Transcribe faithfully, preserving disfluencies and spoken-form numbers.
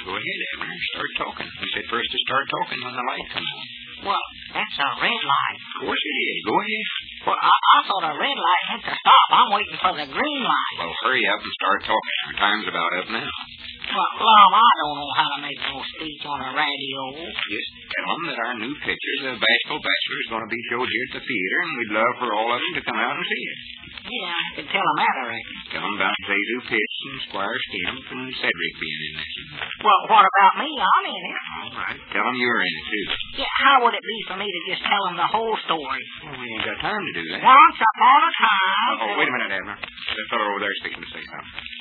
Go ahead, Abner. Start talking. He said for us to start talking when the light comes on. Well, that's a red light. Of course it is. Go ahead. Well, I, I thought a red light meant to stop. I'm waiting for the green light. Well, hurry up and start talking. Our time's about up now. Well, Lom, I don't know how to make no speech on a radio. Just tell them that our new picture, The Bashful Bachelor, is going to be showed here at the theater, and we'd love for all of them to come out and see it. Yeah, I can tell them that, I reckon. Tell them about Zazu Pitts and Squire Stimp and Cedric being in this. Well, what about me? I'm in it. All right. Tell them you're in it, too. Yeah, how would it be for me to just tell them the whole story? Well, we ain't got time to do that. Once upon a time... Oh, wait a minute, Abner. That fellow over there is speaking to say something.